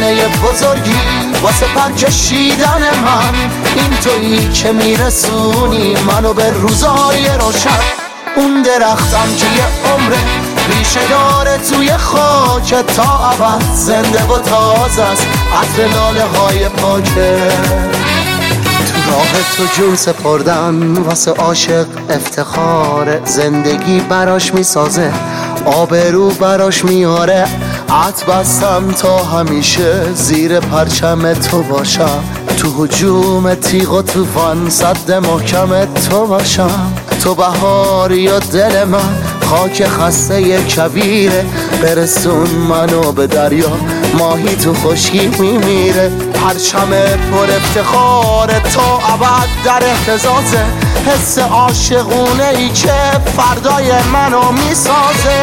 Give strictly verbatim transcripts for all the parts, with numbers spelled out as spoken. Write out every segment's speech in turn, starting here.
بهونه بزرگی واسه پر کشیدن من، این تویی که میرسونی منو به روزای روشن. اون درختم که یه عمره ریشه داره توی خاک، تا ابد زنده و تازه است عطر لاله های پاکه. تو راه تو جون سپردن واسه عاشق افتخاره، زندگی براش میسازه آبرو براش میاره. عط بستم تا همیشه زیر پرچم تو باشم، تو هجوم تیغ و توفان صد محکم تو باشم. تو بهاری و دل من خاک خسته کبیره، برسون منو به دریا ماهی تو خشکی میمیره. پرچم پر افتخاره تا ابد در اهتزازه، حس عاشقونه ای که فردای منو میسازه.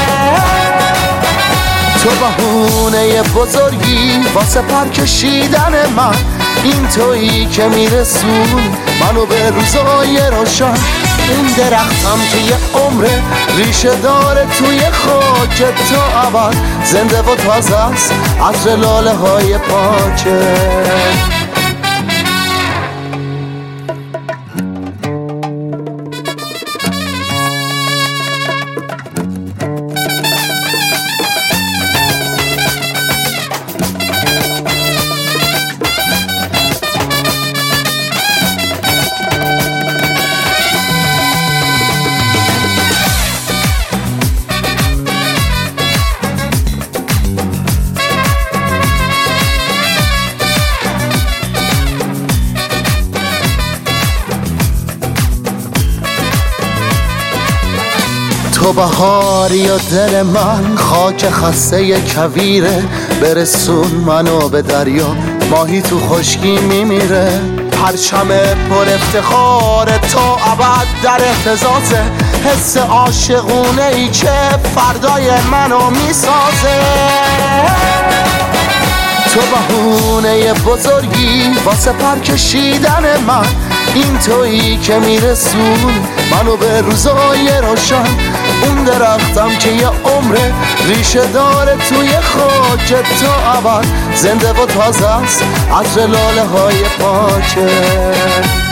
تو بهونه بزرگی واسه پر کشیدن من، این تویی که میرسونی منو به روزای روشن. این درختم که یه عمره ریشه داره توی خاک، تا ابد زنده و تازه است عطر لاله های پاکه. تو بهاری و دل من خاک خسته کویره، برسون منو به دریا ماهی تو خشکی میمیره. پرچم پر افتخاره تا ابد در اهتزازه، حس عاشقونه ای که فردای منو میسازه. تو بهونه بزرگی واسه پر کشیدن من، این تویی که میرسونی منو به روزای روشن. اون درختم که یه عمره ریشه داره توی خاک، تا ابد زنده و تازه است عطر لاله های پاکه.